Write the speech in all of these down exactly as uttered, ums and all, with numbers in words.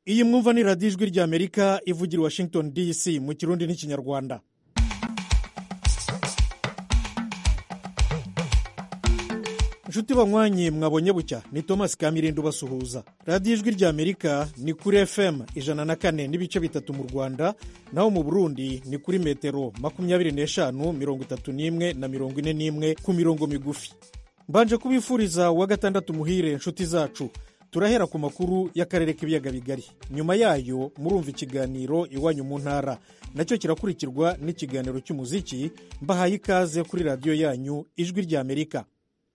Iyi mwumva ni radiyo ijwi ry'Amerika ivugira i Washington D C mu Kirundi n'Ikinyarwanda. Nshuti banywanyi mwabonye bucya ni Thomas Kamirindo basuhuza. Radiyo ijwi ry'Amerika ni kuri F M ijana na kane n'ibice bitatu mu Rwanda, naho mu Burundi ni kuri metero makumyabiri n'eshanu mirongo itatu n'imwe na mirongo ine n'imwe ku mirongo migufi. Mbanje kubifuriza wa gatandatu muhire nshuti zacu. Turahera ku makuru y'akarere k'ibiyaga bigari. Nyuma yayo murumva ikiganiro iwanyu mu ntara, nacyo kirakurikirwa n'ikiganiro cy'umuziki. Mbahaye ikaze kuri radiyo yanyu ijwi ry'Amerika.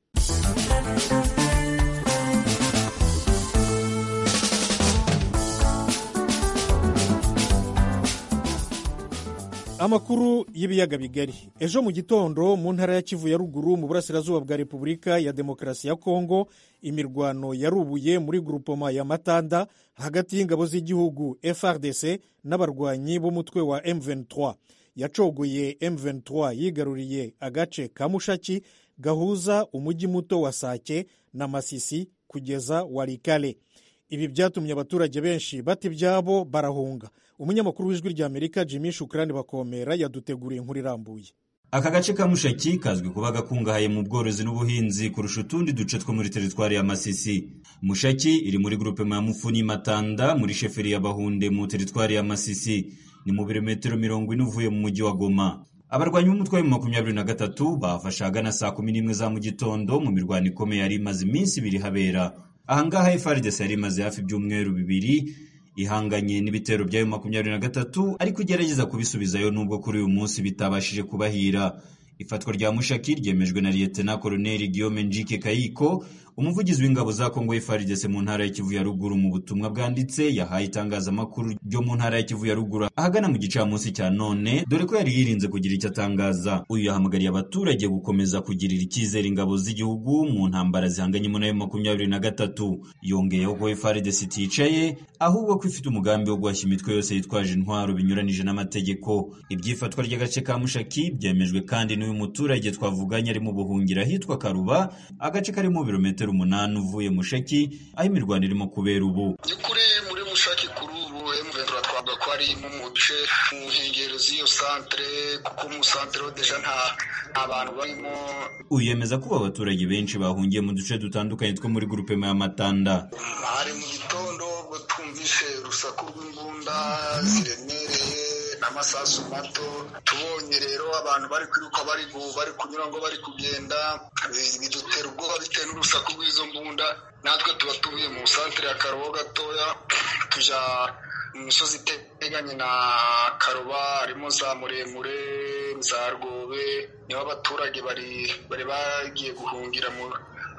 Amakuru y'ibiyaga bigari. Ejo mu gitondo mu ntara ya Kivu ya ruguru mu burasirazuba bwa Repubulika ya Demokarasi ya Kongo, imirwano yarubuye muri groupement ya Matanda hagati y'ingabo z'igihugu F A R D C n'abarwanyi b'umutwe wa M vingt-trois. Yacogoye M vingt-trois yigaruriye agace ka Mushaki gahuza umujyi muto wa Sake na Masisi kugeza Walikale. Ibi byatumye abaturage benshi bata ibyabo barahunga. Umunyamakuru w'ijwi ry'Amerika Jimmy Shukrani Bakomera yaduteguriye inkuru irambuye. Aka gace ka Mushaki kazwi kuba gakungahaye mu bworozi n'ubuhinzi kurusha utundi duce two muri teritwari ya Masisi. Mushaki iri muri groupement ya Mufuni Matanda muri sheferi ya Bahunde mu teritwari ya Masisi. Ni mu birometero mirongo ine uvuye mu mujyi wa Goma. Abarwanyi b'umutwe wa makumyabiri na gatatu bafashaga na saa kumi n'imwe za mu gitondo mu mirwano ikomeye yari imaze iminsi ibiri habera. Ahangaha F A R D C yari imaze hafi ibyumweru bibiri ihanganye n'ibitero bya makumyabiri na gatatu, ariko igerageza kubisubizayo nubwo kuri uyu munsi bitabashije kubahira. Ifatwa rya Mushaki ryemejwe na Lieutenant Colonel Guillaume Njike Kayiko, umuvugizi w'ingabo za Kongo F A R D C mu ntara ya Kivu ya ruguru. Mu butumwa bwanditse yahaye itangazamakuru ryo mu ntara ya Kivu ya ruguru ahagana mu gicamunsi cya none, dore ko yari yirinze kugira icyo atangaza. Uyu yahamagariye abaturage gukomeza kugirira icyizere ingabo z'igihugu mu ntambara zihanganye mu makumyabiri na gatatu. Yongeyeho ko F A R D C iticaye ahubwo ko ifite umugambi wo guhashya imitwe yose yitwaje intwaro binyuranije n'amategeko. Ibyifatwa ry'agace ka Mushaki byemejwe kandi n'uyu muturage twavuganye ari mu buhungira hitwa Karuba, agace kari mu birometero umunani uvuye Mushaki, aho imirwano irimo kubera ubu. Nyukuri muri Mushaki kuri ubu M vingt-trois twavuga ko ari mu muce mu nkengero z'iyo centre, kuko mu centre deja nta abantu barimo. Uyemeza ko abaturage benshi bahungiye mu duce dutandukanye two muri groupement ya Matanda. Hari mu gitondo ubwo twumvishe urusaku rw'imbunda ziremereye n'amasasu mato. Tubonye rero abantu bari kwiruka bari bari kunyura ngo bari kugenda, bidutera ubwoba bitewe n'urusaku rw'izo mbunda. Natwe tuba tuvuye mu centre ya Karuba gatoya tuja mu misozi iteganye na Karuba, harimo za Muremure, za Rwobe. Niho abaturage bari bari bagiye guhungira mu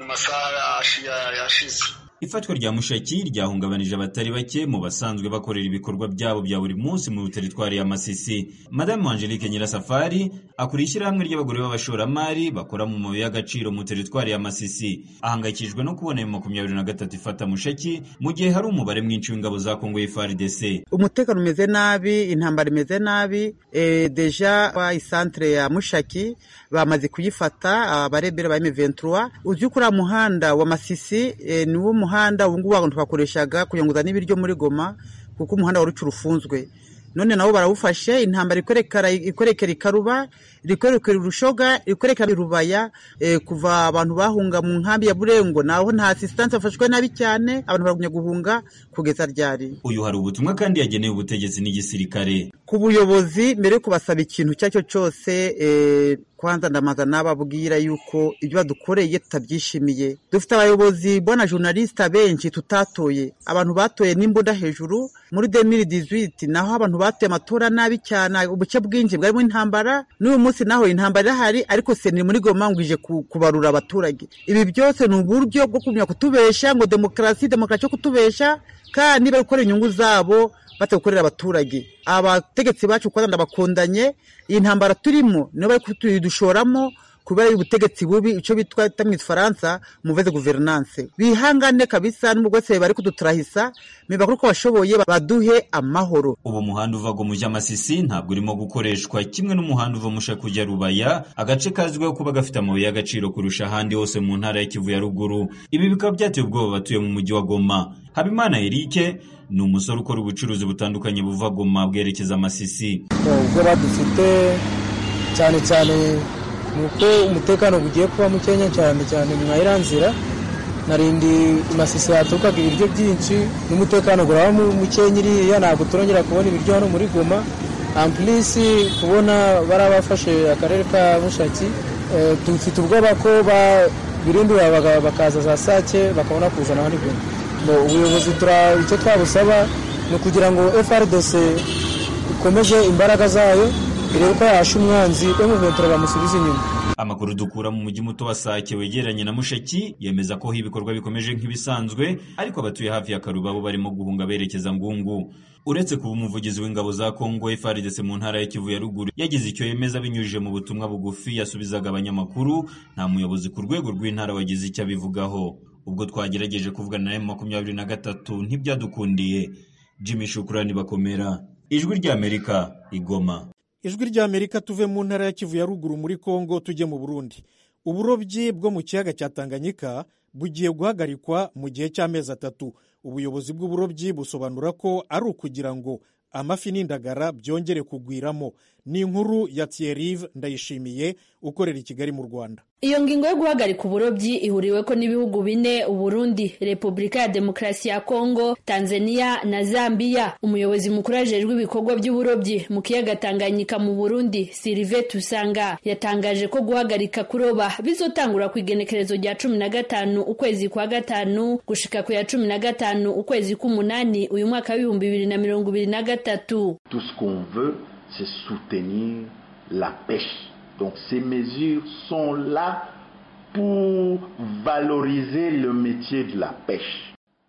masaha yashize. Ifatwa rya Mushaki ryahungabanije abatari bake mu basanzwe bakorera ibikorwa byabo bya buri munsi mu teritwari ya Masisi. Madame Angelique Nyirasafari akuriye ishyirahamwe ry'abagore b'abashoramari bakora mu mabuye y'agaciro mu teritwari ya Masisi. Ahangayikishijwe no kubona makumyabiri na gatatu ifata Mushaki mu gihe hari umubare mwinshi w'ingabo za Kongo F A R D C. Umutekano umeze nabi, intambara imeze nabi. E, deja wa isantre ya Mushaki bamaze kuyifata abarebera ba M vingt-trois. Uzi kuri muhanda wa Masisi e, ni wo muhanda ubungubu abantu twakoreshaga kuyunguza n'ibiryo muri Goma, kuko umuhanda wari urufunzwe. None nabo barawufashe, intambara ikorekera ikorekera Karuba, ikorekera Rushoga, ikorekera Rubaya. E, kuva abantu bahunga mu nkambi ya Burengo naho nta assistance afashwe nabi cyane, abantu baragumye guhunga kugeza ryari. Uyu hari ubutumwa kandi yagenewe ubutegetsi n'igisirikare ku buyobozi mbere yo kubasaba ikintu cyacyo cyose. E, kwanza ndamaza nababwira yuko ibyo badukoreye tutabyishimiye. Dufite abayobozi bona journaliste benshi tutatoye, abantu batoye n'imbunda hejuru muri deux mille dix-huit, naho abantu batoye amatora nabi cyane, ubuce bwinshi bwari mu intambara. N'uyu munsi naho intambara irahari, ariko se ni muri Goma ngwije kubarura abaturage. Ibi byose ni uburyo bwo kumenya kutubesha ngo demokrasi demokrasi yo kutubesha, kandi bari gukora inyungu zabo batakorera abaturage. Abategetsi bacu kwanda ndabakondanye, iyi ntambara turimo niyo bari kutudushoramo kubera ubutegetsi bubi ico bitwa mu Faransa mauvaise gouvernance. Bihangane kabisa n'umugose bari kuduturahisa meba kuko bashoboye baduhe amahoro. Ubu muhanda uva go muja Masisi ntabwo urimo gukoreshwa kimwe n'umuhanda uva musha kujya Rubaya, agace kazwiho kuba gafite amabuye y'agaciro kurusha ahandi hose mu ntara ya Kivu ya ruguru. Ibi bikaba byateye ubwoba batuye mu mujyi wa Goma. Habimana Eric ni umusore ukora ubucuruzi butandukanye buva Goma bwerekeza Masisi. Ubwo badufite cyane cyane nuko umutekano bugiye kuba mu Kenya cyane cyane mu iranzira narindi Masisi hatukaga ibiryo byinshi n'umutekano guraba mu Kenya iriya ntabwo turongera kubona ibiryo hano muri Goma. Amplisi kubona barabafashe akarere ka Mushaki dufite ubwoba ko ba birindura bakaza za Sake bakabona kuzana hano Goma. Ubuyobozi tura icyo twabusaba no kugira ngo F R D C ikomeje imbaraga zayo irebe ko yasha umwanzi bamuventura bamusubiza inyuma. Amakuru dukura mu mujyi muto wa Sake wegeranye na Mushaki yemeza ko ibikorwa bikomeje nk'ibisanzwe, ariko abatuye hafi ya Karuba bo barimo guhunga berekeza Ngungu. Uretse kuba umuvugizi w'ingabo za Kongo F R D C mu ntara ya Kivu ya ruguru yagize icyo yemeza binyujije mu butumwa bugufi yasubizaga abanyamakuru, nta muyobozi ku rwego rw'intara wagize icyo abivugaho. Ubwo twagerageje kuvugana na M makumyabiri na gatatu ntibyadukundiye. Jimmy Shukrani Bakomera, Ijwi rya Amerika, Igoma. Ijwi rya Amerika tuve mu ntara ya Kivu ya ruguru muri Kongo tujye mu Burundi. Uburobyi bwo mu kiyaga cya Tanganyika bugiye guhagarikwa mu gihe cy'amezi atatu. Ubuyobozi bw'uburobyi busobanura ko ari ukugira ngo amafi n'indagara byongere kugwiramo. Ni inkuru ya Thierry Ndayishimiye ukorera i Kigali mu Rwanda. Iyo ngingo yo guhagarika uburobyi ihuriweko n'ibihugu bine: Uburundi, Repubulika ya Demokarasi ya Kongo, Tanzania na Zambia. Umuyobozi mukuru ajejwe ibikorwa by'uburobyi mu kiyaga Tanganyika mu Burundi, Sylvain Tusanga, yatangaje ko guhagarika kuroba bizotangura ku igenekerezo rya cumi na gatanu ukwezi kwa gatanu gushika ku ya cumi na gatanu ukwezi k'umunani uyu mwaka w'ibihumbi bibiri na mirongo ibiri na gatatu. Tout ce qu'on veut, c'est soutenir la pêche. Donc ces mesures sont là pour valoriser le métier de la pêche.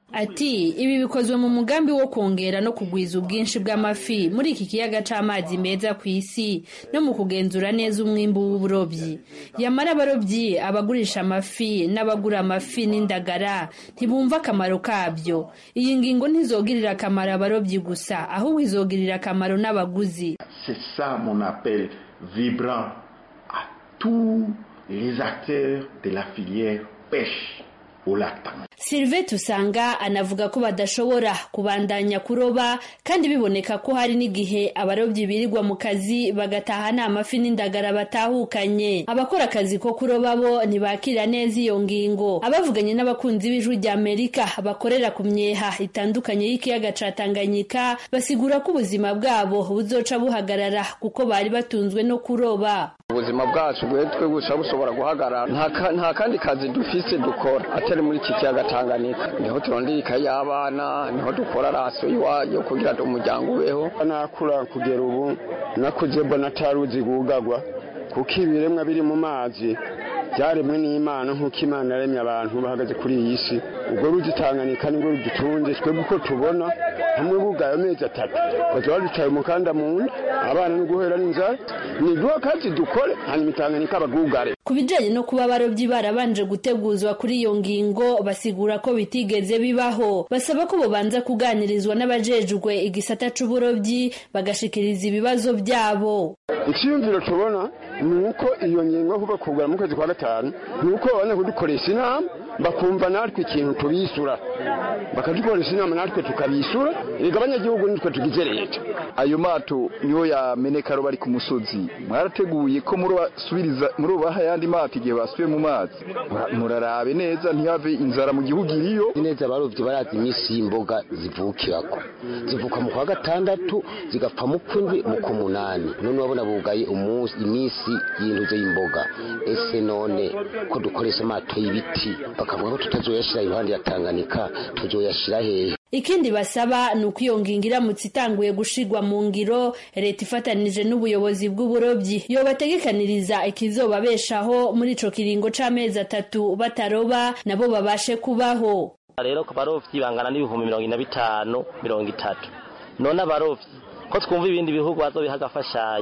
Ati ibi bikozwe mu mugambi wo kongera no kugwiza ubwinshi bw'amafi muri iki kiyaga c'amazi meza ku isi no mu kugenzura neza umwimbu w'uburobyi. Yamara abarobyi, abagurisha amafi n'abagura amafi n'indagara ntibumva akamaro kabyo. Iyi ngingo ntizogirira akamaro abarobyi gusa, ahubwo izogirira akamaro n'abaguzi. C'est ça mon appel vibrant à tous les acteurs de la filière pêche au lac Tanganyika. Sylvain Tusanga anavuga ko badashobora kubandanya kuroba kandi biboneka ko hari n'igihe abarobyi birirwa mu kazi bagataha nta mafi n'indagara batahukanye. Abakora akazi ko kuroba bo ntibakira neza iyo ngingo. Abavuganye n'abakunzi b'Ijwi rya Amerika bakorera ku myeha itandukanye y'ikiyaga ca Tanganyika basigura ko ubuzima bwabo buzoca buhagarara kuko bari batunzwe no kuroba. Ubuzima bwacu bwetwe busha bushobora guhagarara, nta kandi kazi dufise dukora atari muri iki kiyaga Tanganyika. Niho turondera ikayi y'abana, niho dukora raso yo kugira ngo umuryango ubeho. Nakura kugera ubu nakuze mbona taruzi gugagwa kuko ibiremwa biri mu mazi byaremwe n'Imana nk'uko Imana yaremye abantu bahagaze kuri iyi si. Ubwo ruzi Tanganyika nibwo rudutunze twebwe uko tubona, hamwe bugaye amezi atatu baza baducaye umukanda mu nda, abana no guhera n'inzara. Ni duha kazi dukore hanyuma Tanganyika bagugare. Ku bijanye no kuba abarobyi barabanje guteguzwa kuri iyo ngingo basigura ko bitigeze bibaho. Basaba ko bobanza kuganirizwa n'abajejwe igisata c'uburobyi bagashikiriza ibibazo byabo. Icyumviro tubona ni uko iyo ngingo kuva kugura mu kwezi kwa gatanu ni uko babona kudukoresha inama bakumva natwe ikintu tubisura, bakadukoresha inama natwe tukabisura, ega abanyagihugu nitwe tugize leta. Ayo mato niyo yameneka ro bari ku musozi, mwarateguye ko murobasubiriza murobaha yandi mato igihe basubiye mu mazi, murarabe neza ntihave inzara mu gihugu iriyo. Neza barovye barazi imisi y'imboga zivukirako, zivuka mu kwa gatandatu zigapfa mu kwindwi mu kumunani. None wabona bugaye umunsi imisi y'intuze y'imboga. Ese none ko dukoresha amato y'ibiti bakavuga ko tutazoyashira iruhande ya Tanganyika, tuzoyashira hehe? Ikindi basaba nuko iyo ngingo iramutse itanguye gushigwa mu ngiro, leta ifatanije n'ubuyobozi bw'uburobyi yo bategekaniriza ikizobabeshaho muri ico kiringo c'amezi atatu bataroba nabo babashe kubaho. Rero ko barovyi bangana n'ibihumbi mirongo ine na bitanu mirongo itatu. None abarovyi ko twumva ibindi bihugu bazobiha agafashanyo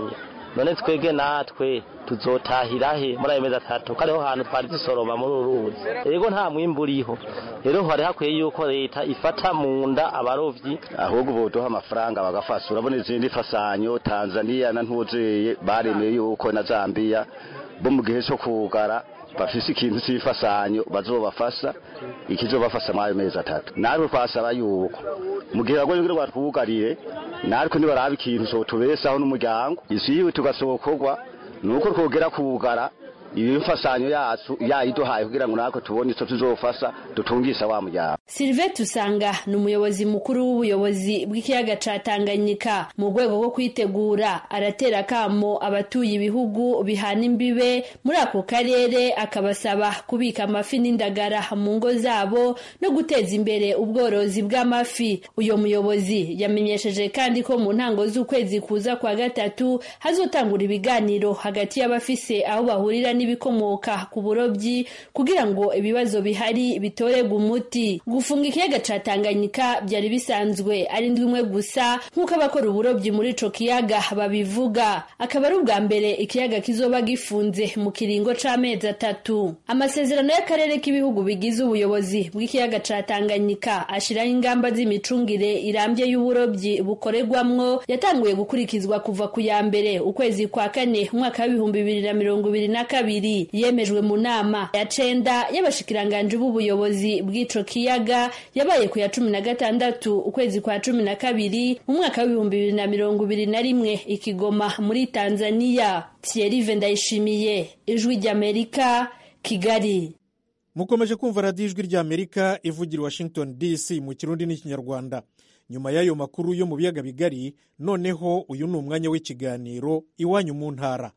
none twege natwe tuzotahira he muri ayo mezi atatu kariho hantu twari dusoroma muri uruzi rego nta mwimbu uriho rero hari hakwiye yuko leta ifata mu nda abarovyi ahubwo boduha amafaranga bagafasha urabona izindi fasanyo Tanzania na ntuzeye baremeye yuko na Zambia bo mu gihe cyo kugara bafise ikintu cy'ifasanyo bazobafasha ikizobafasha mu ayo mezi atatu nawe twasaba yuko mu gihe bagoye ngo batwugarire nariko nibaraba ikintu so tubesaho n'umuryango isi yiwe tugasokorwa nuko twogera kugara ibimfasanyo yacu yayiduhaye kugira ngo nako tubone ico tuzofasha dutungisha wa muryango. Sylvain Tusanga ni umuyobozi mukuru w'ubuyobozi bw'ikiyaga ca Tanganyika mu rwego rwo kwitegura aratera kamo abatuye ibihugu bihana imbibe muri ako karere akabasaba kubika amafi n'indagara mu ngo zabo no guteza imbere ubworozi bw'amafi. Uyo muyobozi yamenyesheje kandi ko mu ntango z'ukwezi kuza kwa gatatu hazotangura ibiganiro hagati y'abafise aho bahurira n'ibikomoka ku burobyi kugira ngo ibibazo bihari bitorerwe umuti. Gufunga ikiyaga ca Tanganyika byari bisanzwe ari ndwimwe gusa nk'uko abakora uburobyi muri ico kiyaga babivuga, akaba ari ubwa mbere ikiyaga kizoba gifunze mu kiringo c'amezi atatu. Amasezerano y'akarere k'ibihugu bigize ubuyobozi bw'ikiyaga ca Tanganyika ashiraho ingamba z'imicungire irambye y'uburobyi bukorerwamwo yatanguye gukurikizwa kuva ku ya mbere ukwezi kwa kane umwaka w'ibihumbi bibiri na mirongo ibiri na kabiri, yemejwe mu nama ya cenda y'abashikiranganje b'ubuyobozi bw'ico kiyaga yabaye ku ya cumi na gatandatu ukwezi kwa cumi na kabiri mu mwaka w'ibihumbi bibiri na mirongo ibiri na rimwe i Kigoma muri Tanzania. Thierry Vendayishimiye, Ijwi ry'Amerika, Kigali. Mukomeje kumva radiyo Ijwi ry'Amerika ivugira Washington D C mu Kirundi n'Ikinyarwanda. Nyuma y'ayo makuru yo mu biyaga bigari, noneho uyu ni umwanya w'ikiganiro Iwanyu mu ntara.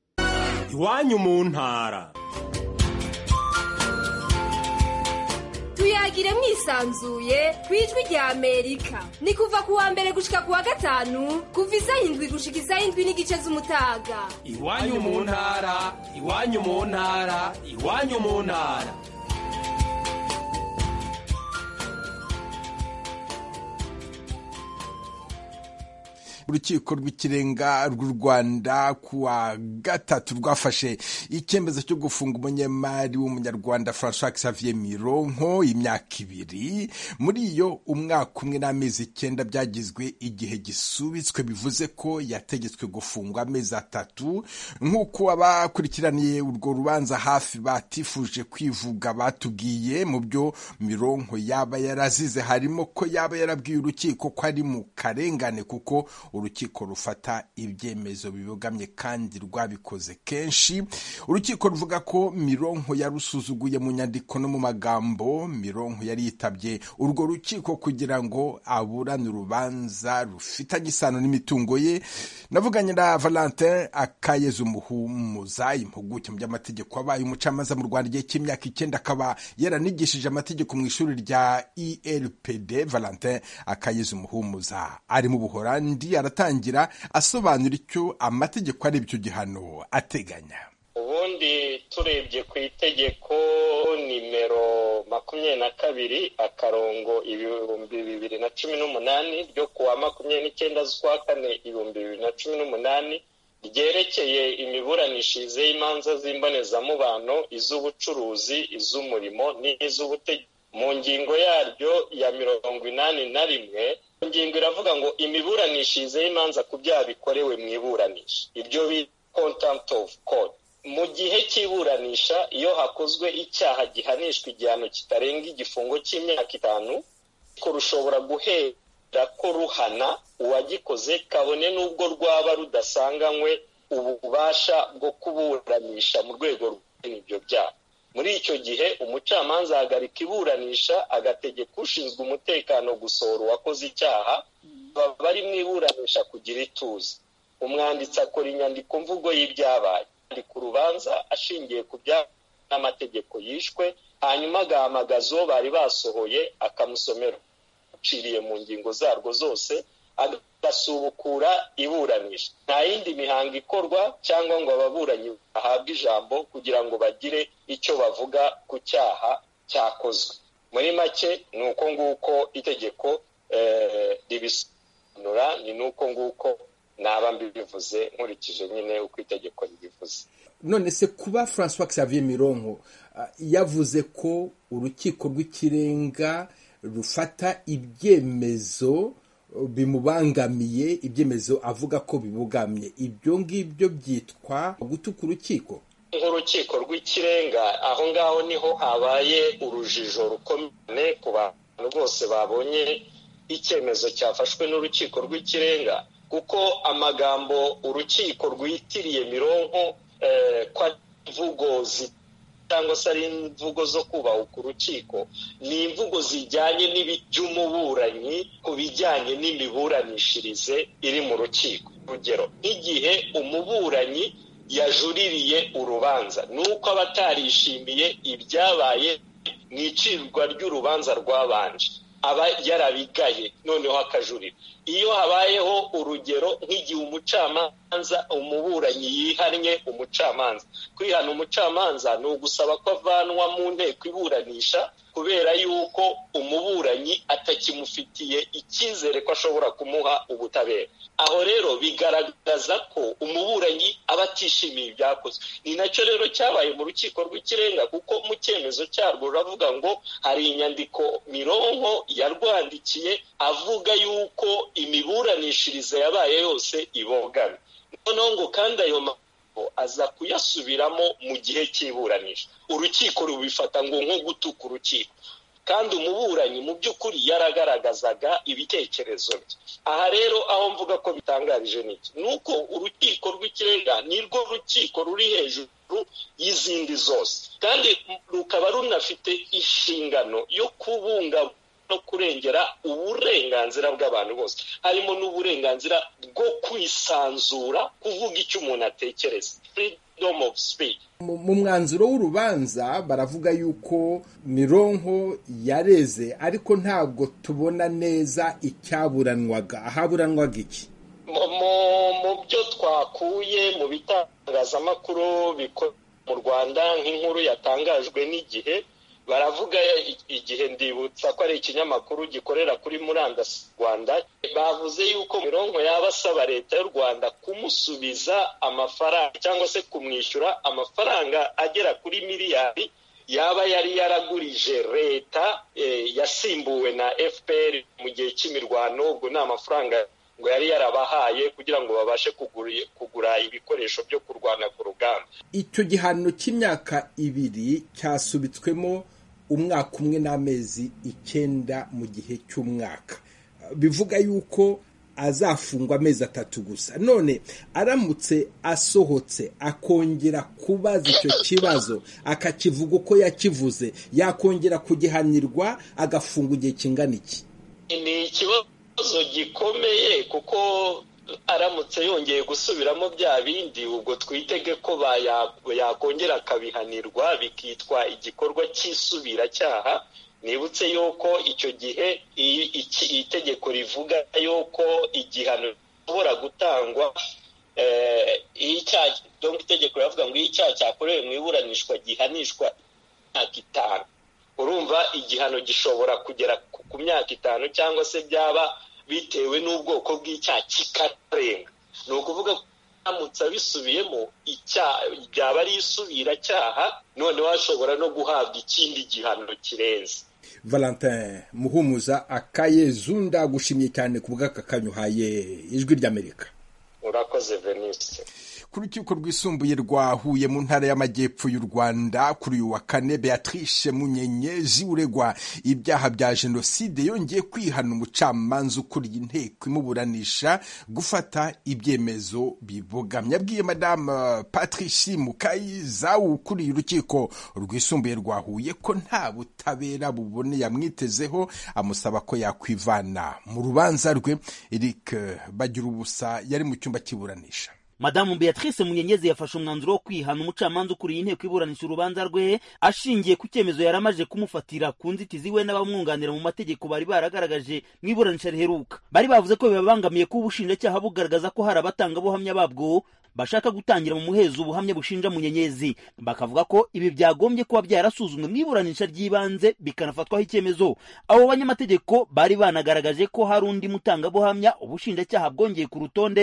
Iwanyu mu ntara. Tuyagire mwisanzuye kwijwi rya Amerika. Ni kuva ku wa mbere gushika ku wa gatanu kuva isaha indwi gushika isaha indwi n'igice z'umutaga. Iwanyu mu ntara, iwanyu mu ntara, iwanyu mu ntara. Urukiko rw'ikirenga rw'u Rwanda kuwa gatatu rwafashe icyemezo cyo gufunga umunyemari w'umunyarwanda François Xavier Mironko imyaka ibiri. Muri iyo umwaka umwe n'amezi icyenda byagizwe igihe gisubitswe, bivuze ko yategetswe gufungwa amezi atatu. Nk'uko abakurikiraniye urwo rubanza hafi batifuje kwivuga batubwiye, mu byo Mironko yaba yarazize harimo ko yaba yarabwiye urukiko ko ari mu karengane kuko urukiko rufata ibyemezo bibogamye kandi rwabikoze kenshi. Urukiko ruvuga ko Mironko yarusuzuguye mu nyandiko no mu magambo. Mironko yari yitabye urwo rukiko kugira ngo aburane urubanza rufitanye isano n'imitungo ye. Navuganye na Valentin Akayezu Muhumuza, impuguke mu by'amategeko, wabaye umucamanza mu Rwanda igihe cy'imyaka icyenda, akaba yaranigishije amategeko mu ishuri rya I L P D. Valentin Akayezu Muhumuza ari mu Buholandi, aratangira asobanura icyo amategeko ari byo gihano ateganya. Ubundi turebye ku itegeko nimero makumyabiri na kabiri akarongo ibihumbi bibiri na cumi n'umunani ryo kuwa makumyabiri n'icyenda z'ukwa kane ibihumbi bibiri na cumi n'umunani ryerekeye imiburanishirize y'imanza z'imbonezamubano, iz'ubucuruzi, iz'umurimo n'iz'ubutegetsi, mu ngingo yaryo ya mirongo inani na rimwe ingingo iravuga ngo imiburanishirize y'imanza ku byaha bikorewe mu iburanisha, ibyo bita contempt of court. Mu gihe cy'iburanisha iyo hakozwe icyaha gihanishwa igihano kitarenga igifungo cy'imyaka itanu, ko rushobora guhera ko ruhana uwagikoze kabone n'ubwo rwaba rudasanganywe ububasha bwo kuburanisha mu rwego rw'ibyo byaha. Muri icyo gihe umucamanza ahagarika iburanisha agategeka ushinzwe umutekano gusohora uwakoze icyaha, bari mu iburanisha kugira ituze. Umwanditsi akora inyandiko mvugo y'ibyabaye ku rubanza ashingiye ku byaha n'amategeko yishwe, hanyuma agahamagaza uwo bari basohoye akamusomera uciriye mu ngingo zarwo zose, agasubukura iburanisha. Nta yindi mihango ikorwa cyangwa ngo ababuranyi bahabwe ijambo kugira ngo bagire icyo bavuga ku cyaha cyakozwe. Muri make ni uko nguko itegeko ribisobanura, ni nuko nguko naba mbivuze nkurikije nyine uko itegeko ribivuze. None se kuba François Xavier Mironko uh, yavuze ko urukiko rw'ikirenga rufata ibyemezo bimubangamiye, ibyemezo avuga ko bibugamye, ibyo ngibyo byitwa gutuka urukiko? Nk'urukiko rw'ikirenga aho ngaho niho habaye urujijo rukomeye ku bantu bose babonye icyemezo cyafashwe n'urukiko rw'ikirenga, kuko amagambo urukiko rwitiriye Mironko eh, kwa imvugo cyangwa se ari imvugo zo kubahuka urukiko, ni imvugo zijyanye n'iby'umuburanyi ku bijyanye n'imiburanishirize iri mu rukiko. Urugero, nk'igihe umuburanyi yajuririye urubanza nuko abatarishimiye ibyabaye mu icirwa ry'urubanza rwabanje, aba yarabigaye noneho akajurira. Iyo habayeho urugero nk'igihe umucamanza umuburanyi yihannye umucamanza, kwihana umucamanza ni ugusaba ko avanwa mu nteko iburanisha kubera yuko umuburanyi atakimufitiye icyizere ko ashobora kumuha ubutabera. Aho rero bigaragaza ko umuburanyi aba atishimiye ibyakozwe. Ni nacyo rero cyabaye mu rukiko rw'ikirenga, kuko mu cyemezo cyarwo ruravuga ngo hari inyandiko Mironko yarwandikiye avuga yuko imiburanishirize yabaye yose ibogamye. Noneho ngo kandi ayo magambo aza kuyasubiramo mu gihe cy'iburanisha, urukiko rubifata ngo nko gutuka urukiko, kandi umuburanyi mu by'ukuri yaragaragazaga ibitekerezo bye. Aha rero aho mvuga ko bitangarije niki, nuko urukiko rw'ikirenga nirwo rukiko ruri hejuru y'izindi zose, kandi rukaba runafite inshingano yo kubunga no kurengera uburenganzira bw'abantu bose, harimo n'uburenganzira bwo kwisanzura kuvuga icyo umuntu atekereza, freedom of speech. Mu mwanzuro w'urubanza baravuga yuko Mironko yareze, ariko ntabwo tubona neza icyaburanwaga. Ahaburanwaga iki? Mu byo twakuye mu bitangazamakuru bikorera mu Rwanda, nk'inkuru yatangajwe n'Igihe, baravuga Igihe, ndibutsa ko ari ikinyamakuru gikorera kuri murandasi Rwanda, bavuze yuko Mironko yaba asaba leta y'u Rwanda kumusubiza amafaranga cyangwa se kumwishyura amafaranga agera kuri miliyari yaba yari yaragurije leta e, yasimbuwe na F P R mu gihe cy'imirwano. Ubwo ni amafaranga ngo yari yarabahaye kugira ngo babashe kugura, kugura ibikoresho byo kurwana ku rugamba. Icyo gihano cy'imyaka ibiri cyasubitswemo umwaka umwe n'amezi icyenda mu gihe cy'umwaka, bivuga yuko azafungwa amezi atatu gusa. None aramutse asohotse akongera kubaza icyo kibazo akakivuga uko yakivuze, yakongera kugihanirwa agafungwa igihe kingana iki? Ni ikibazo gikomeye, kuko aramutse yongeye gusubiramo bya bindi, ubwo twitege ko yakongera akabihanirwa bikitwa igikorwa cy'isubiracyaha. Nibutse yuko icyo gihe itegeko rivuga yuko igihano gishobora gutangwa, itegeko rivuga ngo iyo icyaha cyakorewe mu iburanishwa gihanishwa imyaka itanu. Urumva igihano gishobora kugera ku myaka itanu, cyangwa se byaba bitewe n'ubwoko bw'icyaha kikarenga. Ni ukuvuga ko aramutse abisubiyemo byaba ari isubiracyaha, noneho ashobora no guhabwa ikindi gihano kirenze. Valentin Muhumuza Akayezunda, gushimiye cyane ku bw'aka kanyuhaye Ijwi ry'Amerika. Urakoze Veniste. Ku rukiko rwisumbuye rwa Huye mu ntara y'Amajyepfo y'u Rwanda kuri uyu wa kane, Beatrice Munyenyezi uregwa ibyaha bya jenoside yongeye kwihana umucamanza ukuriye inteko imuburanisha gufata ibyemezo bibogamye. Yabwiye Madame Patricie Mukayiza ukuriye urukiko rwisumbuye rwa Huye ko nta butabera bubone yamwitezeho, amusaba ko yakwivana mu rubanza rwe. Eric Bagirubusa yari mu cyumba cy'iburanisha. Madamu Beatrice Munyenyezi yafashe umwanzuro wo kwihana umucamanza ukuriye inteko iburanisha urubanza rwe ashingiye ku cyemezo yaramaje kumufatira ku nzitizi we n'abamwunganira mu mategeko bari baragaragaje mu iburanisha riheruka. Bari bavuze ko bibabangamiye ko ubushinjacyaha bugaragaza ko hari abatangabuhamya babwo bashaka gutangira mu muhezo ubuhamya bushinja Munyenyezi. Bakavuga ko ibi byagombye kuba byarasuzumwe mu iburanisha ry'ibanze bikanafatwaho icyemezo. Abo banyamategeko bari banagaragaje ko hari undi mutangabuhamya ubushinjacyaha bwongeye ku rutonde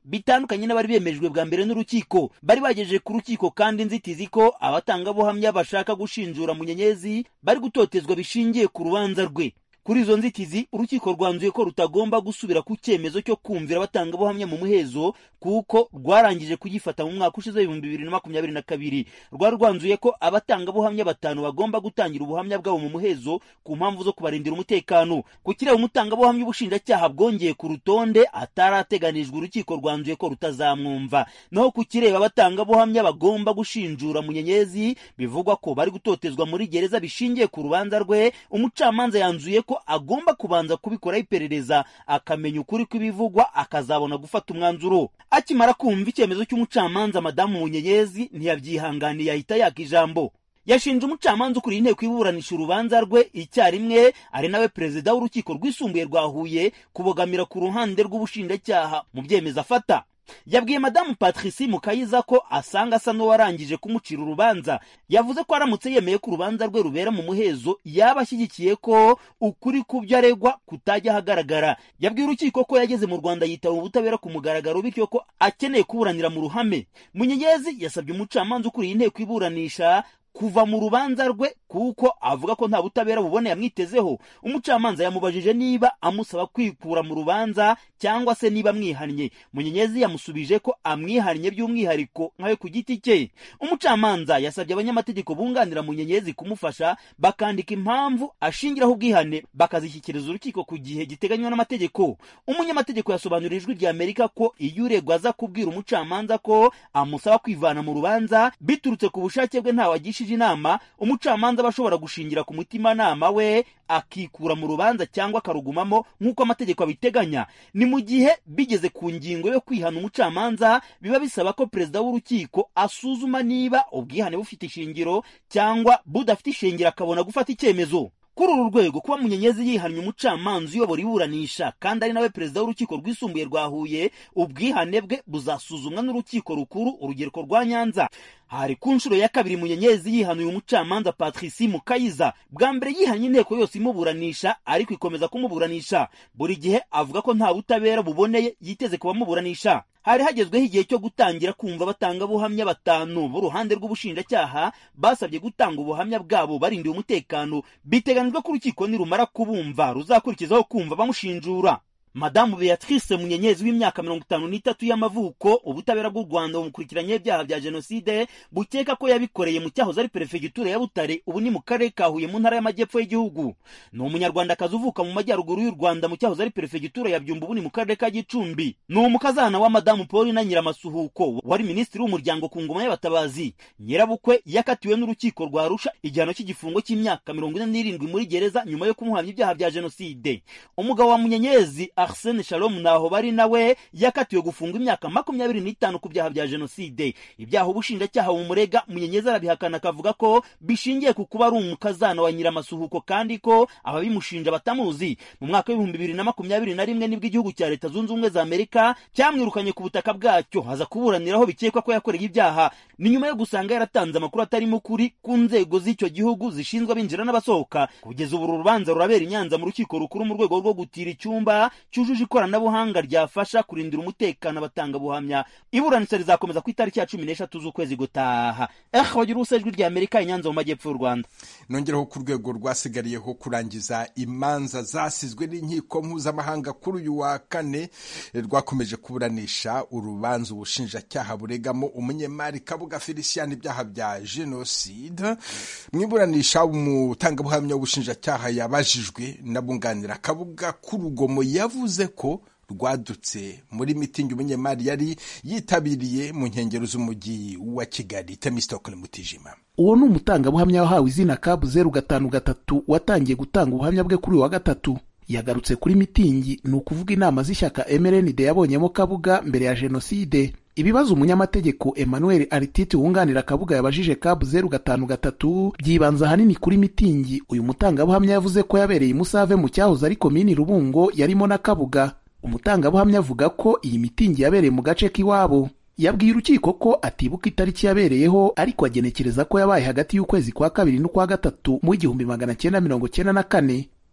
bitandukanye n'abari bemejwe bwa mbere n'urukiko. Bari bagejeje ku rukiko kandi inzitizi ko abatangabuhamya bashaka gushinjura Munyenyezi bari gutotezwa bishingiye ku rubanza rwe. Kuri izo nzitizi urukiko rwanzuye ko rutagomba gusubira ku cyemezo cyo kumvira abatangabuhamya mu muhezo kuko rwarangije kugifata mu mwaka ushize w'ibihumbi bibiri na makumyabiri na kabiri. Rwari rwanzuye ko abatangabuhamya batanu bagomba gutangira ubuhamya bwabo mu muhezo ku mpamvu zo kubarindira umutekano. Ku kireba umutangabuhamya ubushinjacyaha bwongeye ku rutonde atarateganijwe, urukiko rwanzuye ko rutazamwumva. Naho ku kireba abatangabuhamya bagomba gushinjura Munyenyezi bivugwa ko bari gutotezwa muri gereza bishingiye ku rubanza rwe, umucamanza yanzuye ko agomba kubanza kubikoraho iperereza akamenya ukuri kw'ibivugwa akazabona gufata umwanzuro. Akimara kumva icyemezo cy'umucamanza, madamu Munyenyezi ntiyabyihanganiye yahita yaka ijambo. Yashinje umucamanza ukuriye inteko iburanisha urubanza rwe icyarimwe ari nawe perezida w'urukiko rwisumbuye rwa Huye kubogamira ku ruhande rw'ubushinjacyaha mu byemezo afata. Yabwiye madamu Patricie Mukayiza ko asanga asa n'uwarangije kumucira urubanza. Yavuze ko aramutse yemeye ko urubanza rwe rubera mu muhezo yaba ashyigikiye ko ukuri kubyo aregwa kutajya hagaragara. Yabwiye urukiko ko yageze mu Rwanda yitaba ubutabera ku mugaragaro, bityo ko akeneye kuburanira mu ruhame. Munyenyezi yasabye umucamanza ukuriye inteko iburanisha kuva mu rubanza rwe kuko avuga ko nta butabera buboneye amwitezeho. Umucamanza yamubajije niba amusaba kwikura mu rubanza cyangwa se niba amwihannye. Munyenyezi yamusubije ko amwihannye by'umwihariko nkawe ku giti cye. Umucamanza yasabye abanyamategeko bunganira Munyenyezi kumufasha bakandika impamvu ashingiraho ubwihane bakazishyikiriza urukiko ku gihe giteganywa n'amategeko. Umunyamategeko yasobanuriye Ijwi rya Amerika ko iyo uregwa aza kubwira umucamanza ko amusaba kwivana mu rubanza biturutse ku bushake bwe nta wagishije inama, umucamanza bashobora gushingira ku mutima nama we akikura mu rubanza cyangwa akarugumamo nk'uko amategeko abiteganya. Ni mu gihe bigeze ku ngingo yo kwihana umucamanza biba bisaba ko perezida w'urukiko asuzuma niba ubwihane bufite ishingiro cyangwa budafite ishingiro akabona gufata icyemezo. Kuri uru rwego kuba Munyenyezi yihannye umucamanza uyobora iburanisha kandi ari nawe perezida w'urukiko rwisumbuye rwa Huye, ubwihane bwe buzasuzumwa n'urukiko rukuru urugereko rwa Nyanza. Hari ku nshuro ya kabiri Munyenyezi yihanuye umucamanza Patricie Mukayiza. Bwa mbere yihannye inteko yose imuburanisha ariko ikomeza kumuburanisha. Buri gihe avuga ko nta butabera buboneye yiteze kubamuburanisha. Hari hagezweho igihe cyo gutangira kumva abatangabuhamya batanu b'uruhande rw'ubushinjacyaha basabye gutanga ubuhamya bwabo barindiye umutekano. Biteganijwe ko urukiko nirumara kubumva ruzakurikizaho kumva bamushinjura. Madamu Beatrice Munyenyezi w'imyaka mirongo itanu n'itatu y'amavuko, ubutabera bw'u Rwanda bumukurikiranye ibyaha bya jenoside bukeka ko yabikoreye mu cyahoze ari perefegitura ya Butare, ubu ni mu karere ka Huye mu ntara y'amajyepfo y'igihugu. Ni umunyarwandakazi uvuka mu majyaruguru y'u Rwanda mu cyahoze ari perefegitura ya Byumba, ubu ni mu karere ka Gicumbi. Ni umukazana wa madamu Paulina Nyiramasuhuko wari minisitiri w'umuryango ku ngoma y'abatabazi. Nyirabukwe yakatiwe n'urukiko rwa Arusha igihano cy'igifungo cy'imyaka mirongo ine n'irindwi muri gereza nyuma yo kumuhamya ibyaha bya jenoside. Umugabo wa Munyenyezi Arsene Shalom naho bari nawe yakatiwe gufunga imyaka makumyabiri n'itanu ku byaha bya jenoside. Ibyaha ubushinjacyaha bumurega Munyenyezi arabihakana akavuga ko bishingiye ku kuba ari umukazana wa Nyiramasuhuko kandi ko ababimushinja batamuzi. Mu mwaka w'ibihumbi bibiri na makumyabiri na rimwe nibwo igihugu cya Leta Zunze Ubumwe za Amerika cyamwirukanye ku butaka bwacyo haza kuburaniraho bikekwa ko yakoreye ibyaha. Ni nyuma yo gusanga yaratanze amakuru atarimo ukuri ku nzego z'icyo gihugu zishinzwe abinjira n'abasohoka. Kugeza ubu urubanza rurabera i Nyanza mu rukiko rukuru mu rwego rwo gutira icyumba cyujuje ikoranabuhanga ryafasha kurindira umutekano abatanga buhamya. Iburanisha rizakomeza ku itariki ya cumi n'eshatu z'ukwezi gutaha. Eh wagira usejwe rya Amerika i Nyanza mu majyepfo y'u Rwanda. Nongeraho ku rwego rwasigariyeho kurangiza imanza zasizwe n'inkiko mpuzamahanga kuri uyu wa kane rwakomeje kuburanisha urubanza ubushinjacyaha buregamo umunyemari Kabuga Felicien ibyaha bya jenoside. Mwiburanisha umutangabuhamya w'ubushinjacyaha yabajijwe n'abunganira Kabuga k'urugomo yavuze ko rwadutse muri mitingi umunyemari yari yitabiriye mu nkengero z'umujyi wa Kigali. Temistokle Mutijima, uwo ni umutangabuhamya wahawe izina Kabu zeru gatanu gatatu watangiye gutanga ubuhamya bwe kuri uyu wa gatatu. Yagarutse kuri mitingi, ni ukuvuga inama z'ishyaka M R N D yabonyemo Kabuga mbere ya jenoside. Ibibazo umunyamategeko Emmanuel Arititi wunganira Kabuga yabajije Kabu zeru gatanu gatatu byibanza hanini kuri mitingi uyu mutangabuhamya yavuze ko yabereye i Musave mu cyahoze ari komini Rubungo yarimo na Kabuga. Umutangabuhamya avuga ko iyi mitingi yabereye mu gace k'iwabo. Yabwiye urukiko ko atibuka itariki yabereyeho ariko agenekereza ko yabaye hagati y'ukwezi kwa kabiri n'ukwa gatatu mu igihumbi magana cyenda mirongo cyenda na kane.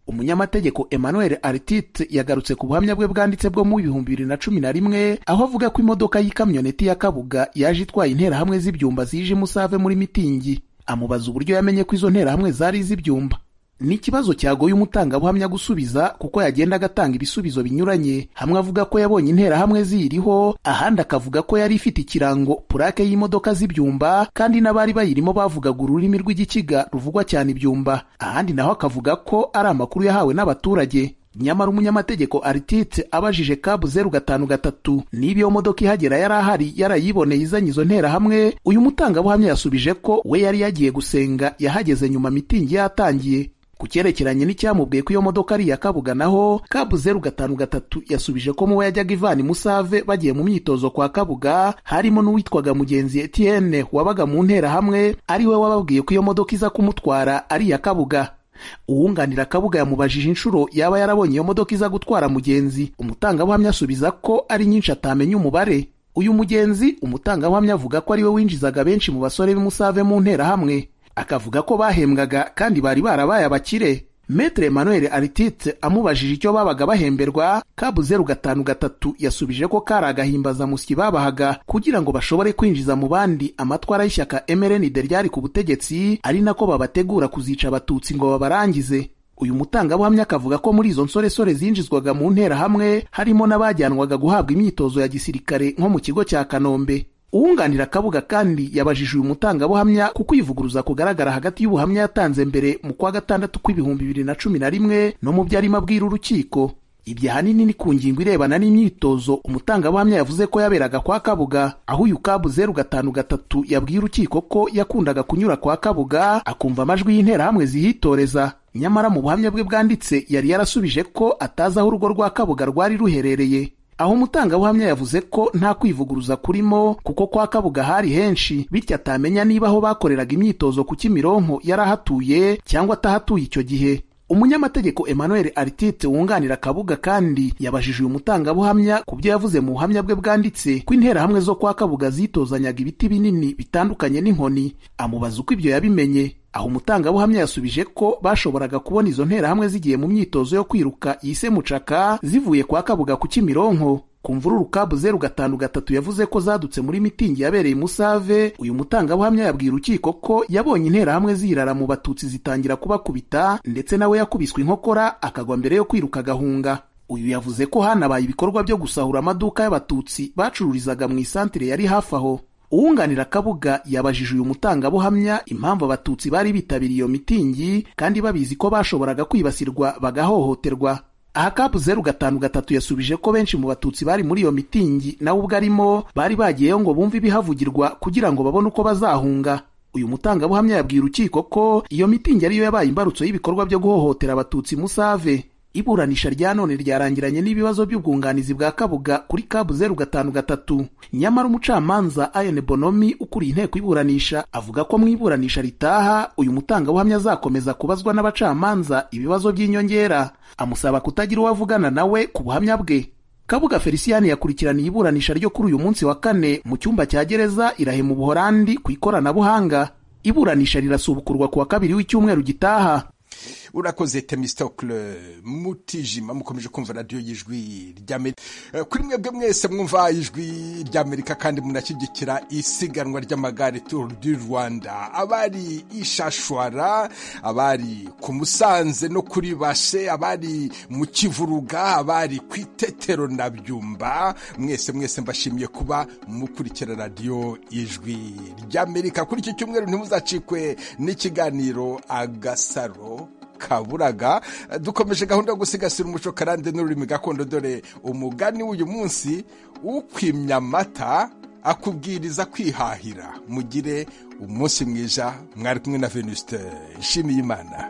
umunyamategeko Emmanuel Artite yagarutse ku buhamya bwe bwanditse bwo mu bihumbi bibiri na cumi na rimwe aho avuga ko imodoka y'ikamyoneti ya Kabuga yaje itwaye interahamwe z'ibyumba zije Musave muri Mitingi. Amubaza uburyo yamenye ko izo nterahamwe zari iz'ibyumba. Ni ikibazo cyagoye umutangabuhamya gusubiza kuko yagenda agatanga ibisubizo binyuranye, hamwe avuga ko yabonye interahamwe ziriho, ahandi akavuga ko yari ifite ikirango purake y'imodoka z'ibyumba kandi n'abari bayirimo bavugaga ururimi rw'igikiga ruvugwa cyane ibyumba, ahandi naho akavuga ko ari amakuru yahawe n'abaturage. Nyamara umunyamategeko Artite abajije kabu zeru gatanu gatatu niba iyo modoka ihagera yari ahari yarayiboneye izanye izo nterahamwe, uyu mutangabuhamya yasubije ko we yari yagiye gusenga yahageze nyuma Mitingi yatangiye. Ku cyerekeranye n'icyamubwiye ko iyo modoka ari iya Kabuga naho kabu zeru gatanu gatatu yasubije ko mu we yajyaga ivana Musave bagiye mu myitozo kwa Kabuga harimo n'uwitwaga Mugenzi Etienne wabaga mu nterahamwe ari we wababwiye ko iyo modoka iza kumutwara ari iya Kabuga. Uwunganira Kabuga yamubajije inshuro yaba yarabonye iyo modoka iza gutwara Mugenzi, umutangabuhamya asubiza ko ari nyinshi atamenya umubare. Uyu Mugenzi umutangabuhamya avuga ko ari we winjizaga benshi mu basore b'Musave mu nterahamwe, akavuga ko bahembwaga kandi bari barabaye abakire. Maître Emmanuel Artite amubajije icyo babaga bahemberwa, kabu zeru gatanu gatatu yasubije ko kari agahimbaza musyi babahaga kugira ngo bashobore kwinjiza mu bandi amatwara y'ishyaka M R N D ryari ku butegetsi, ari nako babategura kuzica abatutsi ngo babarangize. Uyu mutangabuhamya akavuga ko muri izo nsoresore zinjizwaga mu nterahamwe harimo n'abajyanwaga guhabwa imyitozo ya gisirikare nko mu kigo cya Kanombe. Uwunganira Kabuga kandi yabajije uyu mutangabuhamya ku kwivuguruza kugaragara hagati y'ubuhamya yatanze mbere mu kwa gatandatu kw'ibihumbi bibiri na cumi na rimwe no mu byarimo abwira urukiko. Ibyo ahanini ni ku ngingo irebana n'imyitozo umutangabuhamya yavuze ko yaberaga kwa Kabuga, aho uyu kabu zeru gatanu gatatu yabwiye urukiko ko yakundaga kunyura kwa Kabuga akumva amajwi y'interahamwe zihitoreza. Nyamara mu buhamya bwe bwanditse yari yarasubije ko atazi aho urugo rwa Kabuga rwari ruherereye. Aho umutangabuhamya yavuze ko nta kwivuguruza kurimo kuko kwa Kabuga hari henshi, bityo atamenya niba aho bakoreraga imyitozo ku Kimironko yarahatuye cyangwa atahatuye icyo gihe. Umunyamategeko Emmanuel Artite wunganira Kabuga kandi yabajije uyu mutangabuhamya ku byo yavuze mu buhamya bwe bwanditse ko interahamwe zo kwa Kabuga zitozanyaga ibiti binini bitandukanye n'inkoni. Amubaza uko ibyo yabimenye, aho umutangabuhamya yasubije ko bashoboraga kubona izo nterahamwe zigiye mu myitozo yo kwiruka yise mucaka zivuye kwa Kabuga ku Kimironko. Ku mvururu kabu zeru gatanu gatatu yavuze ko zadutse muri Mitingi yabereye Musave, uyu mutangabuhamya yabwira urukiko ko yabonye interahamwe zirara mu batutsi zitangira kubakubita ndetse nawe yakubiswe inkokora akagwa mbere yo kwiruka agahunga. Uyu yavuze ko hanabaye ibikorwa byo gusahura amaduka y'abatutsi bacururizaga mu isantire yari hafi aho. Uwunganira Kabuga yabajije uyu mutangabuhamya impamvu abatutsi bari bitabiriye iyo Mitingi kandi babizi ko bashoboraga kwibasirwa bagahohoterwa. Aha kabu zeru gatanu gatatu yasubije ko benshi mu batutsi bari muri iyo Mitingi nawe ubwo arimo bari bagiyeyo ngo bumve ibihavugirwa kugira ngo babone uko bazahunga. Uyu mutangabuhamya yabwira urukiko ko iyo Mitingi ariyo yabaye imbarutso y'ibikorwa byo guhohotera abatutsi Musave. Iburanisha rya none ryarangiranye n'ibibazo by'ubwunganizi bwa Kabuga kuri kabu zeru gatanu gatatu. Nyamara umucamanza Ayene Bonomi ukuriye inteko iburanisha avuga ko mu iburanisha ritaha uyu mutangabuhamya azakomeza kubazwa n'abacamanza ibibazo by'inyongera, amusaba kutagira uwo avugana nawe ku buhamya bwe. Kabuga Felicien yakurikiraniye iburanisha ryo kuri uyu munsi wa kane mu cyumba cya gereza Irahe mu Buholandi ku ikoranabuhanga. Iburanisha rirasubukurwa ku wa kabiri w'icyumweru gitaha. Urakoze Temistocle Mutijima, mukomeje kumva radio y'ijwi ry'Amerika. Kuri mwebwe mwese mwumva ijwi ry'Amerika kandi munashyigikira isiganwa ry'amagare Tour du Rwanda, abari Ishashwara, abari ku Musanze no kuri Bashe, abari mu Kivuruga, abari kwitetero na Byumba, mwese mwese mbashimiye kuba mukurikira radio y'ijwi ry'Amerika. Kuri iki cyumweru ntimuzacikwe n'ikiganiro Agasaro Kaburaga. Dukomeje gahunda yo gusigasira umuco karande n'ururimi gakondo, dore umugani w'uyu munsi: ukwimya amata akubwiriza kwihahira. Mugire umunsi mwiza, mwari kumwe na Venuste Nshimiyimana.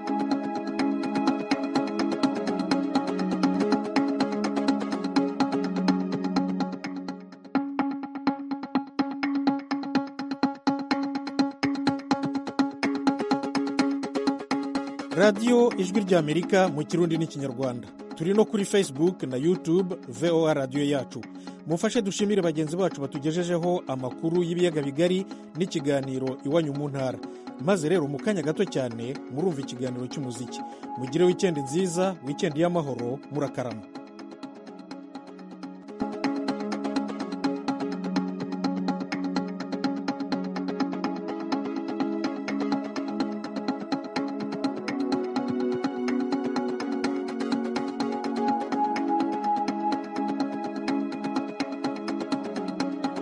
radiyo ijwi ry'Amerika mu Kirundi n'Ikinyarwanda. Turi no kuri Facebook na YouTube V O A radiyo yacu. Mufashe dushimire bagenzi bacu batugejejeho amakuru y'ibiyaga bigari n'ikiganiro Iwanyu mu Ntara. maze rero mu kanya gato cyane murumva ikiganiro cy'umuziki. Mugire wikendi nziza, wikendi y'amahoro, murakarama.